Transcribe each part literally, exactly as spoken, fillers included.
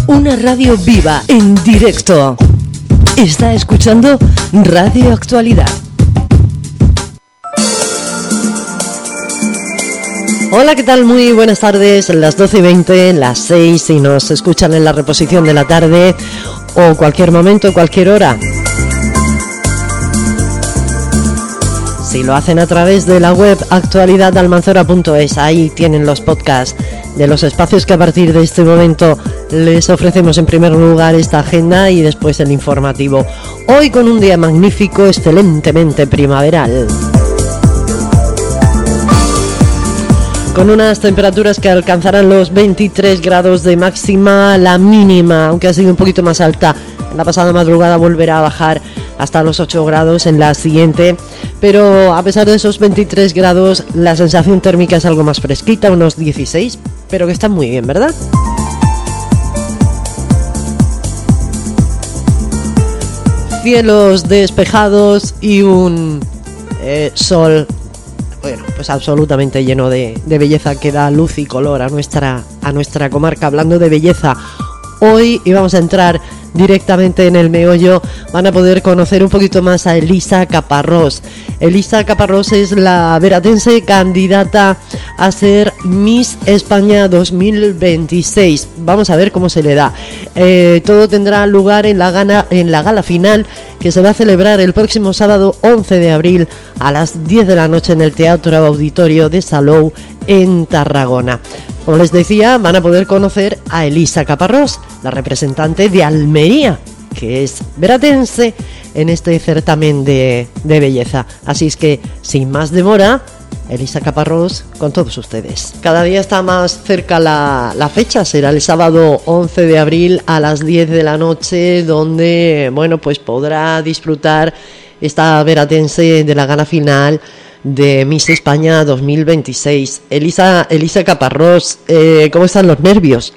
Una radio viva, en directo. Está escuchando Radio Actualidad. Hola, ¿qué tal? Muy buenas tardes. Las doce y veinte, las seis, si nos escuchan en la reposición de la tarde o cualquier momento, cualquier hora. Si lo hacen a través de la web actualidad almanzora punto es, ahí tienen los podcasts de los espacios que a partir de este momento les ofrecemos. En primer lugar esta agenda y después el informativo. Hoy con un día magnífico, excelentemente primaveral. Con unas temperaturas que alcanzarán los veintitrés grados de máxima, la mínima, aunque ha sido un poquito más alta en la pasada madrugada, volverá a bajar hasta los ocho grados en la siguiente, pero a pesar de esos veintitrés grados, la sensación térmica es algo más fresquita, unos dieciséis, pero que está muy bien, ¿verdad? Cielos despejados y un eh, sol, bueno, pues absolutamente lleno de, de belleza, que da luz y color a nuestra, a nuestra comarca. Hablando de belleza, hoy íbamos a entrar directamente en el meollo. Van a poder conocer un poquito más a Elisa Caparrós. Elisa Caparrós es la veratense candidata a ser Miss España dos mil veintiséis. Vamos a ver cómo se le da. Eh, todo tendrá lugar en la, gana, en la gala final, que se va a celebrar el próximo sábado once de abril a las diez de la noche en el Teatro Auditorio de Salou, en Tarragona. Como les decía, van a poder conocer a Elisa Caparrós, la representante de Almería, que es veratense en este certamen de, de belleza. Así es que, sin más demora, Elisa Caparrós con todos ustedes. Cada día está más cerca la, la fecha, será el sábado once de abril a las diez de la noche, donde, bueno, pues podrá disfrutar esta veratense de la gala final de Miss España dos mil veintiséis. Elisa, Elisa Caparrós, eh, ¿cómo están los nervios?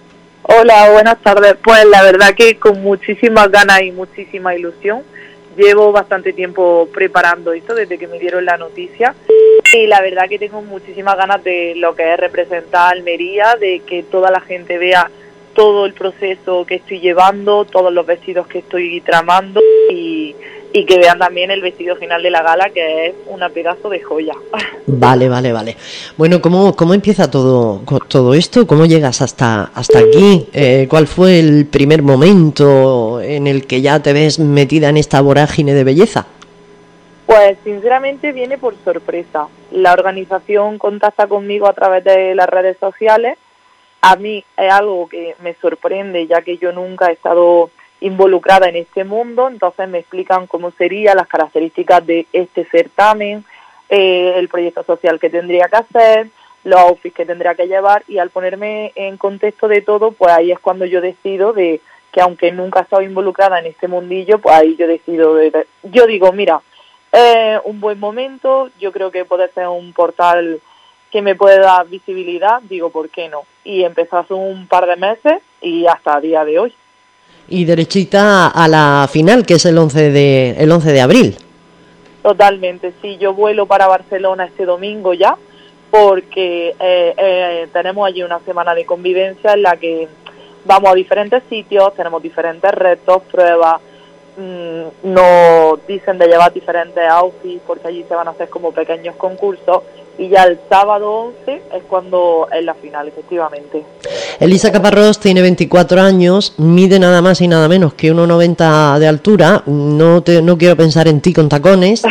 Hola, buenas tardes. Pues la verdad que con muchísimas ganas y muchísima ilusión. Llevo bastante tiempo preparando esto desde que me dieron la noticia y la verdad que tengo muchísimas ganas de lo que es representar a Almería, de que toda la gente vea todo el proceso que estoy llevando, todos los vestidos que estoy tramando y, y que vean también el vestido final de la gala, que es una pedazo de joya. Vale, vale, vale. Bueno, ¿cómo, cómo empieza todo, todo esto? ¿Cómo llegas hasta, hasta aquí? Eh, ¿Cuál fue el primer momento en el que ya te ves metida en esta vorágine de belleza? Pues sinceramente viene por sorpresa. La organización contacta conmigo a través de las redes sociales. A mí es algo que me sorprende, ya que yo nunca he estado involucrada en este mundo. Entonces me explican cómo sería, las características de este certamen, eh, el proyecto social que tendría que hacer, los outfits que tendría que llevar, y al ponerme en contexto de todo, pues ahí es cuando yo decido de que, aunque nunca he estado involucrada en este mundillo, pues ahí yo decido, de, de, yo digo, mira, eh, un buen momento, yo creo que puede ser un portal que me puede dar visibilidad, digo, ¿por qué no? Y empezó hace un par de meses y hasta el día de hoy. Y derechita a la final, que es el once de, el once de abril. Totalmente, sí, yo vuelo para Barcelona este domingo ya, porque eh, eh, tenemos allí una semana de convivencia en la que vamos a diferentes sitios, tenemos diferentes retos, pruebas, mmm, nos dicen de llevar diferentes outfits, porque allí se van a hacer como pequeños concursos, y ya el sábado once es cuando es la final, efectivamente. Elisa Caparrós tiene veinticuatro años, mide nada más y nada menos que uno noventa de altura. No te, no quiero pensar en ti con tacones.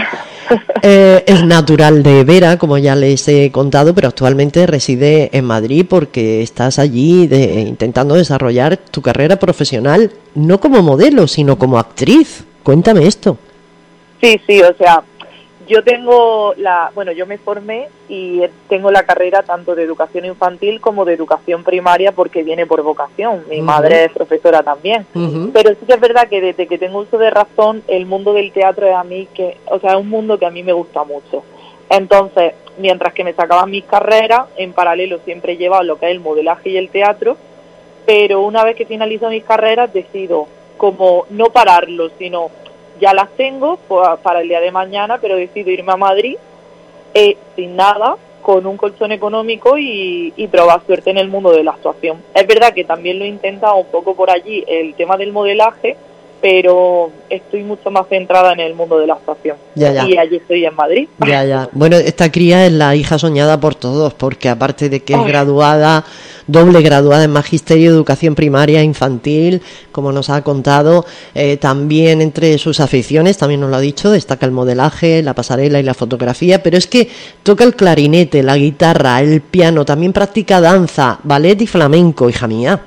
eh, es natural de Vera, como ya les he contado, pero actualmente reside en Madrid porque estás allí de, intentando desarrollar tu carrera profesional, no como modelo, sino como actriz. Cuéntame esto. Sí, sí, o sea, yo tengo la, bueno, yo me formé y tengo la carrera tanto de educación infantil como de educación primaria, porque viene por vocación. Mi uh-huh. madre es profesora también. Uh-huh. Pero sí que es verdad que desde que tengo uso de razón, el mundo del teatro es a mí que, o sea, es un mundo que a mí me gusta mucho. Entonces, mientras que me sacaban mis carreras, en paralelo siempre he llevado lo que es el modelaje y el teatro, pero una vez que finalizo mis carreras decido como no pararlo, sino ya las tengo para el día de mañana, pero decido irme a Madrid eh, sin nada con un colchón económico y, y probar suerte en el mundo de la actuación. Es verdad que también lo he intentado un poco por allí, el tema del modelaje, pero estoy mucho más centrada en el mundo de la actuación. Ya, ya. Y allí estoy en Madrid. Ya, ya. Bueno, esta cría es la hija soñada por todos, porque aparte de que es graduada, doble graduada en Magisterio de Educación Primaria e Infantil, como nos ha contado, eh, también entre sus aficiones, también nos lo ha dicho, destaca el modelaje, la pasarela y la fotografía, pero es que toca el clarinete, la guitarra, el piano, también practica danza, ballet y flamenco, hija mía.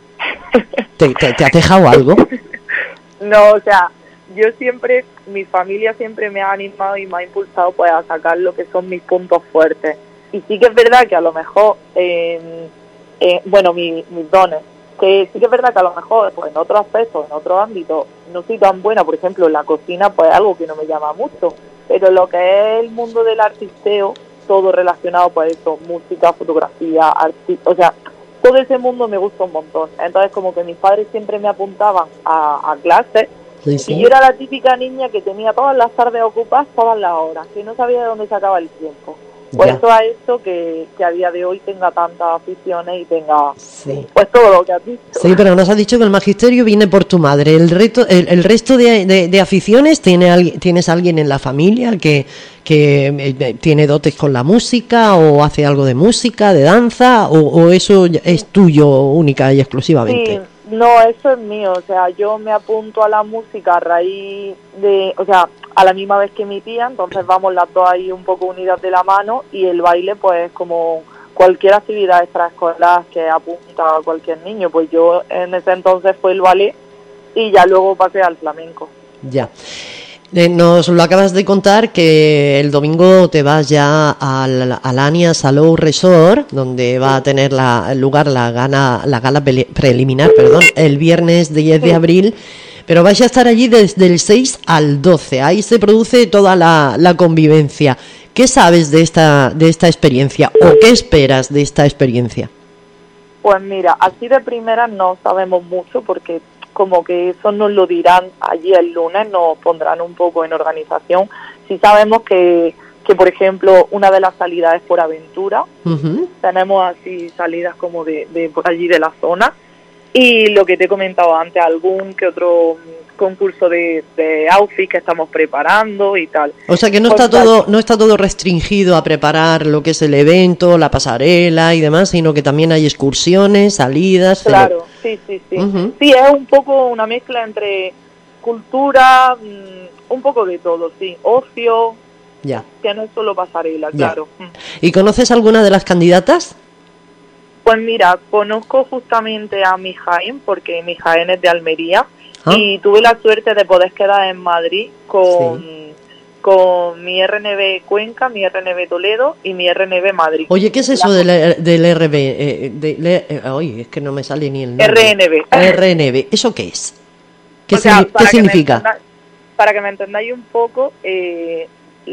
¿Te, te, te ha dejado algo? No, o sea, yo siempre, mi familia siempre me ha animado y me ha impulsado pues a sacar lo que son mis puntos fuertes. Y sí que es verdad que a lo mejor, eh, eh, bueno, mi, mis dones, que sí que es verdad que a lo mejor pues en otros aspectos, en otros ámbitos, no soy tan buena, por ejemplo, en la cocina, pues algo que no me llama mucho, pero lo que es el mundo del artisteo, todo relacionado pues eso, música, fotografía, arti o sea, todo ese mundo me gusta un montón. Entonces como que mis padres siempre me apuntaban a, a clases, sí, sí. Y yo era la típica niña que tenía todas las tardes ocupadas, todas las horas, que no sabía de dónde sacaba el tiempo. Pues ya. Eso ha hecho que, que a día de hoy tenga tantas aficiones y tenga sí. pues todo lo que has dicho. Sí, pero nos has dicho que el magisterio viene por tu madre. ¿El, reto, el, el resto de, de, de aficiones tiene tienes alguien en la familia que, que eh, tiene dotes con la música o hace algo de música, de danza, o, o eso es tuyo única y exclusivamente? Sí. No, eso es mío, o sea, yo me apunto a la música a raíz de, o sea, a la misma vez que mi tía, entonces vamos las dos ahí un poco unidas de la mano, y el baile pues como cualquier actividad extraescolar que apunta a cualquier niño, pues yo en ese entonces fue el ballet y ya luego pasé al flamenco. Ya. Eh, nos lo acabas de contar que el domingo te vas ya al, al Ania Salou Resort, donde va a tener la, lugar la gala, la gala preliminar, perdón, el viernes diez de abril, pero vais a estar allí desde el seis al doce, ahí se produce toda la, la convivencia. ¿Qué sabes de esta, de esta experiencia o qué esperas de esta experiencia? Pues mira, así de primera no sabemos mucho porque como que eso nos lo dirán allí el lunes, nos pondrán un poco en organización. Sí sabemos que, que por ejemplo, una de las salidas es por aventura, uh-huh. Tenemos así salidas como de, de por allí de la zona, y lo que te he comentado antes, algún que otro concurso de, de outfit que estamos preparando y tal. O sea que no pues está tal. todo no está todo restringido a preparar lo que es el evento, la pasarela y demás, sino que también hay excursiones, salidas. Claro, sí, sí, sí. Uh-huh. Sí, es un poco una mezcla entre cultura, mmm, un poco de todo, sí, ocio, ya. Que no es solo pasarela, ya. Claro. ¿Y conoces alguna de las candidatas? Pues mira, conozco justamente a Mijaén, porque Mijaén es de Almería, ¿ah? Y tuve la suerte de poder quedar en Madrid con, sí. con mi R N B Cuenca, mi R N B Toledo y mi R N B Madrid. Oye, ¿qué es eso la... del, del R B? Eh, de, de, eh, oye, es que no me sale ni el nombre. R N B. R N B, ¿eso qué es? ¿Qué, o sea, signi- ¿qué significa? Entenda, para que me entendáis un poco, eh,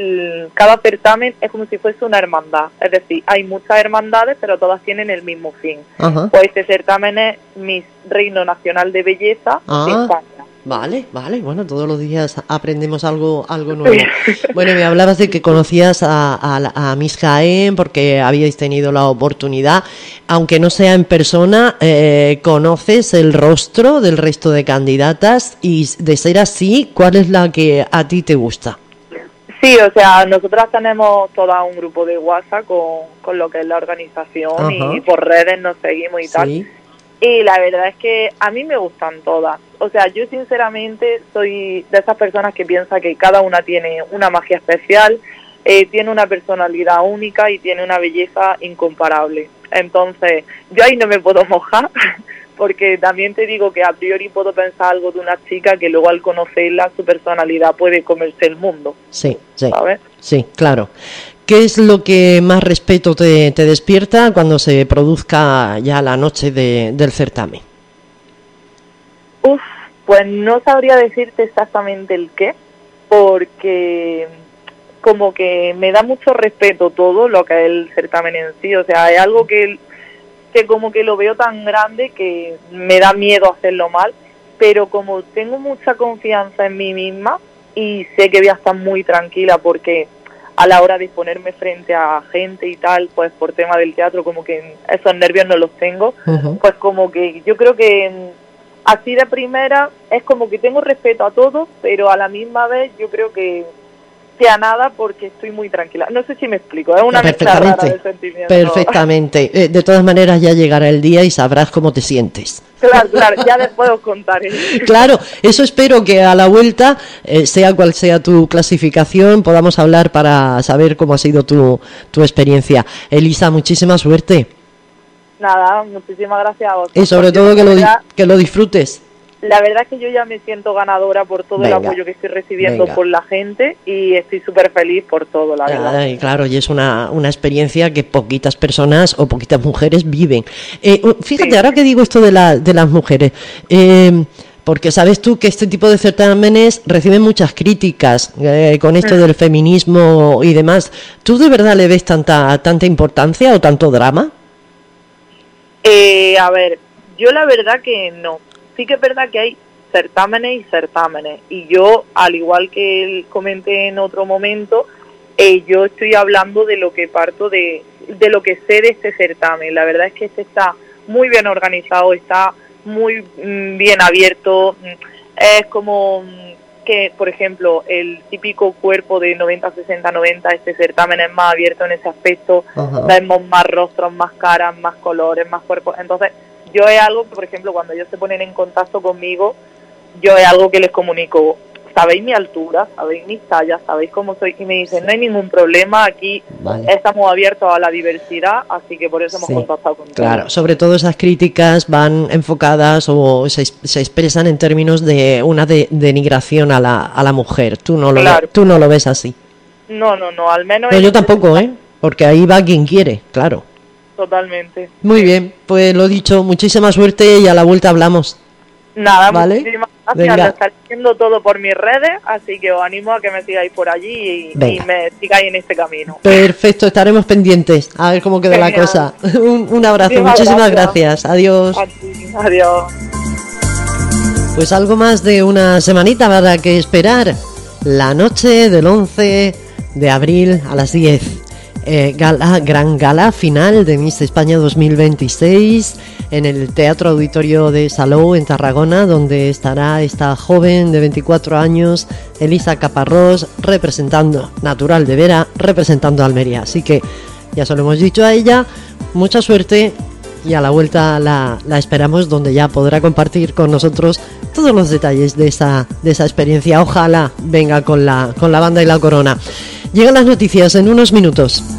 cada certamen es como si fuese una hermandad, es decir, hay muchas hermandades pero todas tienen el mismo fin. Ajá. Pues este certamen es Miss Reino Nacional de Belleza ah, de España. Vale, vale, bueno, todos los días aprendemos algo algo nuevo. Sí. Bueno, me hablabas de que conocías a, a, a Miss Jaén porque habíais tenido la oportunidad, aunque no sea en persona, eh, ¿conoces el rostro del resto de candidatas? Y de ser así, ¿cuál es la que a ti te gusta? Sí, o sea, nosotras tenemos todo un grupo de WhatsApp con, con lo que es la organización. Ajá. Y por redes nos seguimos y sí. Tal. Y la verdad es que a mí me gustan todas. O sea, yo sinceramente soy de esas personas que piensa que cada una tiene una magia especial, eh, tiene una personalidad única y tiene una belleza incomparable. Entonces, yo ahí no me puedo mojar, porque también te digo que a priori puedo pensar algo de una chica que luego al conocerla, su personalidad puede comerse el mundo. Sí, sí, ¿sabes? Sí, claro. ¿Qué es lo que más respeto te, te despierta cuando se produzca ya la noche de, del certamen? Uf, pues no sabría decirte exactamente el qué, porque como que me da mucho respeto todo lo que es el certamen en sí. O sea, es algo que... que como que lo veo tan grande que me da miedo hacerlo mal, pero como tengo mucha confianza en mí misma y sé que voy a estar muy tranquila porque a la hora de ponerme frente a gente y tal, pues por tema del teatro, como que esos nervios no los tengo, uh-huh. Pues como que yo creo que así de primera es como que tengo respeto a todos, pero a la misma vez yo creo que sea nada porque estoy muy tranquila. No sé si me explico, es una mezcla rara de sentimientos. Perfectamente. Eh, de todas maneras ya llegará el día y sabrás cómo te sientes. Claro, claro, ya después os contaré. Claro, eso espero que a la vuelta, eh, sea cual sea tu clasificación, podamos hablar para saber cómo ha sido tu, tu experiencia. Elisa, muchísima suerte. Nada, muchísimas gracias a vos. Y sobre todo que lo, que lo disfrutes. La verdad es que yo ya me siento ganadora por todo venga, el apoyo que estoy recibiendo venga. por la gente y estoy súper feliz por todo, la verdad. Ay, claro, y es una, una experiencia que poquitas personas o poquitas mujeres viven. Eh, fíjate, sí. Ahora que digo esto de, la, de las mujeres, eh, porque sabes tú que este tipo de certámenes reciben muchas críticas eh, con esto mm. del feminismo y demás. ¿Tú de verdad le ves tanta, tanta importancia o tanto drama? Eh, a ver, yo la verdad que no. Sí que es verdad que hay certámenes y certámenes, y yo, al igual que él comenté en otro momento, eh, yo estoy hablando de lo que parto de, de lo que sé de este certamen. La verdad es que este está muy bien organizado, está muy mm, bien abierto, es como que, por ejemplo, el típico cuerpo de noventa, sesenta, noventa, este certamen es más abierto en ese aspecto. Ajá. Vemos más rostros, más caras, más colores, más cuerpos, entonces yo es algo que, por ejemplo, cuando ellos se ponen en contacto conmigo, yo es algo que les comunico, sabéis mi altura, sabéis mis tallas, sabéis cómo soy, y me dicen, no hay ningún problema, aquí vale. Estamos abiertos a la diversidad, así que por eso hemos sí, contactado contigo. Claro, sobre todo esas críticas van enfocadas o se, se expresan en términos de una de, denigración a la, a la mujer, tú no, lo claro. ves, tú no lo ves así. No, no, no, al menos... No, yo tampoco, ¿eh? Porque ahí va quien quiere, claro. Totalmente. Muy bien, pues lo dicho, muchísima suerte y a la vuelta hablamos. Nada, ¿vale? Muchísimas gracias, lo estaré haciendo todo por mis redes, así que os animo a que me sigáis por allí y, y me sigáis en este camino. Perfecto, estaremos pendientes, a ver cómo queda Genial. La cosa. un, un abrazo, muchísimas, muchísimas gracias. gracias, adiós. Adiós. Pues algo más de una semanita habrá que esperar, la noche del once de abril a las diez. Eh, gala, gran gala final de Miss España dos mil veintiséis en el Teatro Auditorio de Salou en Tarragona, donde estará esta joven de veinticuatro años, Elisa Caparrós, representando, natural de Vera, representando a Almería. Así que ya se lo hemos dicho a ella, mucha suerte y a la vuelta la, la esperamos, donde ya podrá compartir con nosotros todos los detalles de esa, de esa experiencia. Ojalá venga con la, con la banda y la corona. Llegan las noticias en unos minutos.